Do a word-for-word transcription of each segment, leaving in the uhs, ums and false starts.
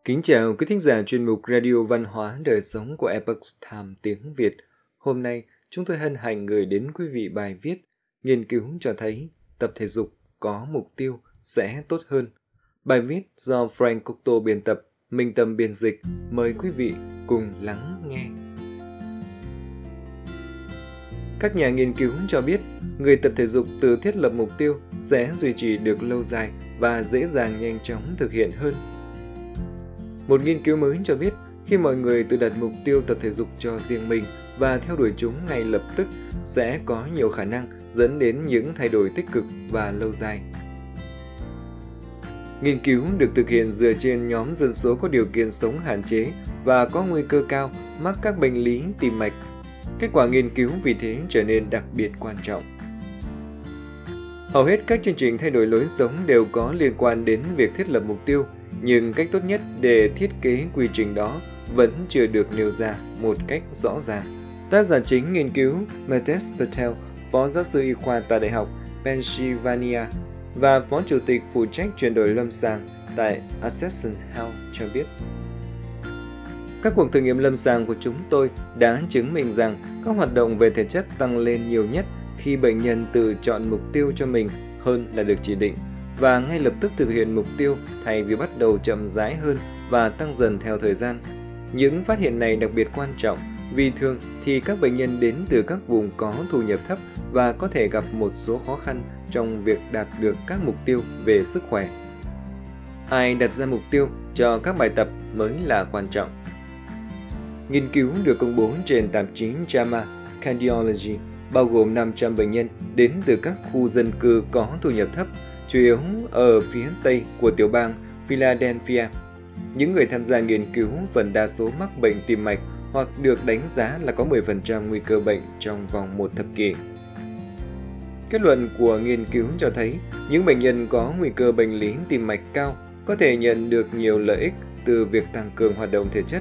Kính chào quý thính giả chuyên mục Radio Văn hóa Đời Sống của Epoch Times tiếng Việt. Hôm nay, chúng tôi hân hạnh gửi đến quý vị bài viết Nghiên cứu cho thấy tập thể dục có mục tiêu sẽ tốt hơn. Bài viết do Frank Cocteau biên tập, Minh Tâm biên dịch. Mời quý vị cùng lắng nghe. Các nhà nghiên cứu cho biết, người tập thể dục tự thiết lập mục tiêu sẽ duy trì được lâu dài và dễ dàng nhanh chóng thực hiện hơn. Một nghiên cứu mới cho biết, khi mọi người tự đặt mục tiêu tập thể dục cho riêng mình và theo đuổi chúng ngay lập tức sẽ có nhiều khả năng dẫn đến những thay đổi tích cực và lâu dài. Nghiên cứu được thực hiện dựa trên nhóm dân số có điều kiện sống hạn chế và có nguy cơ cao mắc các bệnh lý tim mạch. Kết quả nghiên cứu vì thế trở nên đặc biệt quan trọng. Hầu hết các chương trình thay đổi lối sống đều có liên quan đến việc thiết lập mục tiêu, nhưng cách tốt nhất để thiết kế quy trình đó vẫn chưa được nêu ra một cách rõ ràng. Tác giả chính nghiên cứu Mitesh Patel, phó giáo sư y khoa tại Đại học Pennsylvania và phó chủ tịch phụ trách chuyển đổi lâm sàng tại Accent Health cho biết. Các cuộc thử nghiệm lâm sàng của chúng tôi đã chứng minh rằng các hoạt động về thể chất tăng lên nhiều nhất khi bệnh nhân tự chọn mục tiêu cho mình hơn là được chỉ định, và ngay lập tức thực hiện mục tiêu thay vì bắt đầu chậm rãi hơn và tăng dần theo thời gian. Những phát hiện này đặc biệt quan trọng vì thường thì các bệnh nhân đến từ các vùng có thu nhập thấp và có thể gặp một số khó khăn trong việc đạt được các mục tiêu về sức khỏe. Ai đặt ra mục tiêu cho các bài tập mới là quan trọng. Nghiên cứu được công bố trên tạp chí gi a em a Cardiology bao gồm năm trăm bệnh nhân đến từ các khu dân cư có thu nhập thấp, chủ yếu ở phía tây của tiểu bang Philadelphia. Những người tham gia nghiên cứu phần đa số mắc bệnh tim mạch hoặc được đánh giá là có mười phần trăm nguy cơ bệnh trong vòng một thập kỷ. Kết luận của nghiên cứu cho thấy những bệnh nhân có nguy cơ bệnh lý tim mạch cao có thể nhận được nhiều lợi ích từ việc tăng cường hoạt động thể chất.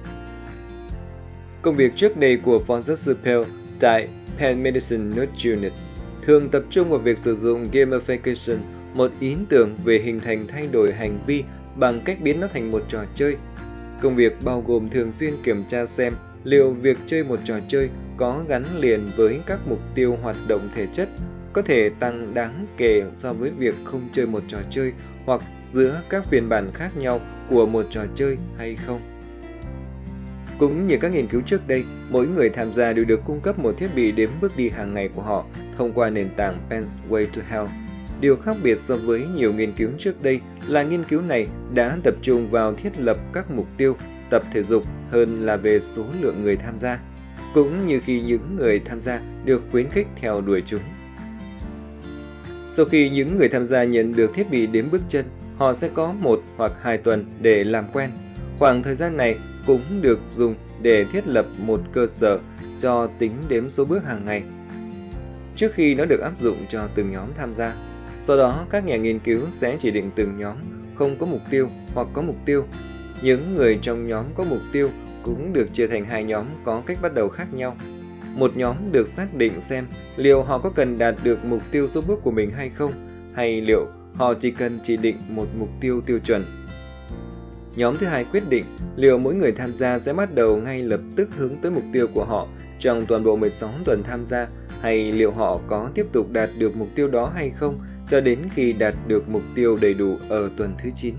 Công việc trước đây của phó giáo sư Pell tại Penn Medicine Nurse Unit thường tập trung vào việc sử dụng gamification, một ý tưởng về hình thành thay đổi hành vi bằng cách biến nó thành một trò chơi. Công việc bao gồm thường xuyên kiểm tra xem liệu việc chơi một trò chơi có gắn liền với các mục tiêu hoạt động thể chất có thể tăng đáng kể so với việc không chơi một trò chơi hoặc giữa các phiên bản khác nhau của một trò chơi hay không. Cũng như các nghiên cứu trước đây, mỗi người tham gia đều được cung cấp một thiết bị đếm bước đi hàng ngày của họ thông qua nền tảng Penn's Way to Health. Điều khác biệt so với nhiều nghiên cứu trước đây là nghiên cứu này đã tập trung vào thiết lập các mục tiêu tập thể dục hơn là về số lượng người tham gia, cũng như khi những người tham gia được khuyến khích theo đuổi chúng. Sau khi những người tham gia nhận được thiết bị đếm bước chân, họ sẽ có một hoặc hai tuần để làm quen. Khoảng thời gian này cũng được dùng để thiết lập một cơ sở cho tính đếm số bước hàng ngày, trước khi nó được áp dụng cho từng nhóm tham gia. Sau đó, các nhà nghiên cứu sẽ chỉ định từng nhóm không có mục tiêu hoặc có mục tiêu. Những người trong nhóm có mục tiêu cũng được chia thành hai nhóm có cách bắt đầu khác nhau. Một nhóm được xác định xem liệu họ có cần đạt được mục tiêu số bước của mình hay không, hay liệu họ chỉ cần chỉ định một mục tiêu tiêu chuẩn. Nhóm thứ hai quyết định liệu mỗi người tham gia sẽ bắt đầu ngay lập tức hướng tới mục tiêu của họ trong toàn bộ mười sáu tuần tham gia, hay liệu họ có tiếp tục đạt được mục tiêu đó hay không cho đến khi đạt được mục tiêu đầy đủ ở tuần thứ chín.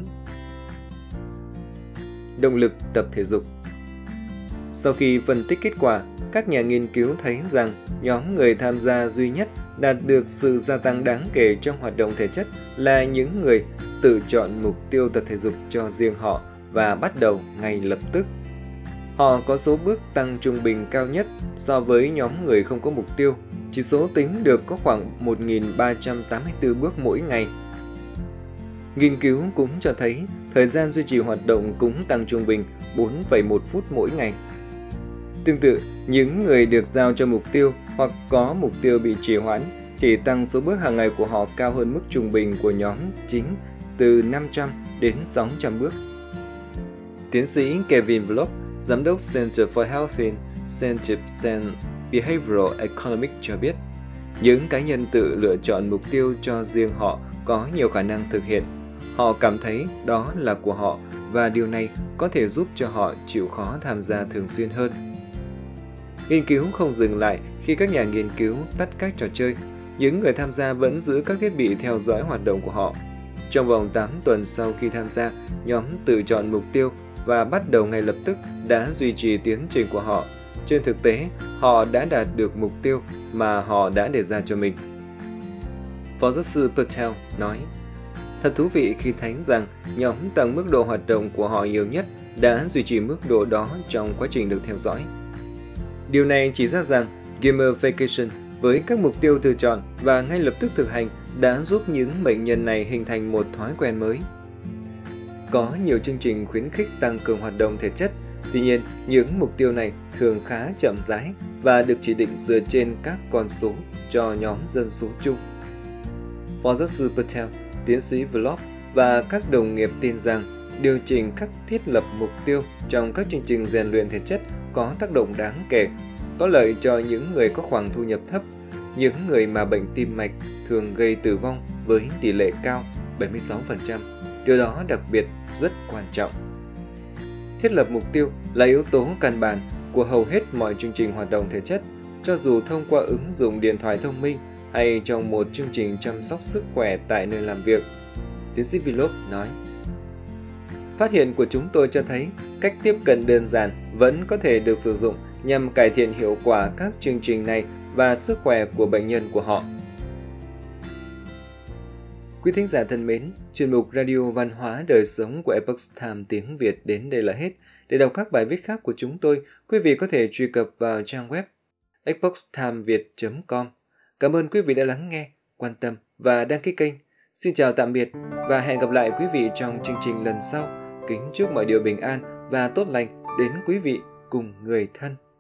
Động lực tập thể dục. Sau khi phân tích kết quả, các nhà nghiên cứu thấy rằng nhóm người tham gia duy nhất đạt được sự gia tăng đáng kể trong hoạt động thể chất là những người tự chọn mục tiêu tập thể dục cho riêng họ và bắt đầu ngay lập tức. Họ có số bước tăng trung bình cao nhất so với nhóm người không có mục tiêu. Chỉ số tính được có khoảng một nghìn ba trăm tám mươi tư bước mỗi ngày. Nghiên cứu cũng cho thấy thời gian duy trì hoạt động cũng tăng trung bình bốn phẩy một phút mỗi ngày. Tương tự, những người được giao cho mục tiêu hoặc có mục tiêu bị trì hoãn chỉ tăng số bước hàng ngày của họ cao hơn mức trung bình của nhóm chính từ năm trăm đến sáu trăm bước. Tiến sĩ Kevin Vlog, giám đốc Center for Health Incentives and Behavioral Economics cho biết, những cá nhân tự lựa chọn mục tiêu cho riêng họ có nhiều khả năng thực hiện. họ cảm thấy đó là của họ và điều này có thể giúp cho họ chịu khó tham gia thường xuyên hơn. Nghiên cứu không dừng lại khi các nhà nghiên cứu tắt các trò chơi. Những người tham gia vẫn giữ các thiết bị theo dõi hoạt động của họ. Trong vòng tám tuần sau khi tham gia, nhóm tự chọn mục tiêu và bắt đầu ngay lập tức đã duy trì tiến trình của họ. Trên thực tế, họ đã đạt được mục tiêu mà họ đã đề ra cho mình. Phó giáo sư Patel nói, thật thú vị khi thấy rằng nhóm tăng mức độ hoạt động của họ nhiều nhất đã duy trì mức độ đó trong quá trình được theo dõi. Điều này chỉ ra rằng gamification với các mục tiêu tự chọn và ngay lập tức thực hành đã giúp những bệnh nhân này hình thành một thói quen mới. Có nhiều chương trình khuyến khích tăng cường hoạt động thể chất, tuy nhiên những mục tiêu này thường khá chậm rãi và được chỉ định dựa trên các con số cho nhóm dân số chung. Phó giáo sư Patel, tiến sĩ Vlog và các đồng nghiệp tin rằng điều chỉnh các thiết lập mục tiêu trong các chương trình rèn luyện thể chất có tác động đáng kể, có lợi cho những người có khoản thu nhập thấp, những người mà bệnh tim mạch thường gây tử vong với tỷ lệ cao bảy mươi sáu phần trăm. Điều đó đặc biệt rất quan trọng. Thiết lập mục tiêu là yếu tố căn bản của hầu hết mọi chương trình hoạt động thể chất, cho dù thông qua ứng dụng điện thoại thông minh hay trong một chương trình chăm sóc sức khỏe tại nơi làm việc. Tiến sĩ Vlog nói, phát hiện của chúng tôi cho thấy cách tiếp cận đơn giản vẫn có thể được sử dụng nhằm cải thiện hiệu quả các chương trình này và sức khỏe của bệnh nhân của họ. Quý thính giả thân mến, chuyên mục Radio Văn hóa Đời Sống của Epoch Times tiếng Việt đến đây là hết. Để đọc các bài viết khác của chúng tôi, quý vị có thể truy cập vào trang web epoch times viet chấm com. Cảm ơn quý vị đã lắng nghe, quan tâm và đăng ký kênh. Xin chào tạm biệt và hẹn gặp lại quý vị trong chương trình lần sau. Kính chúc mọi điều bình an và tốt lành đến quý vị cùng người thân.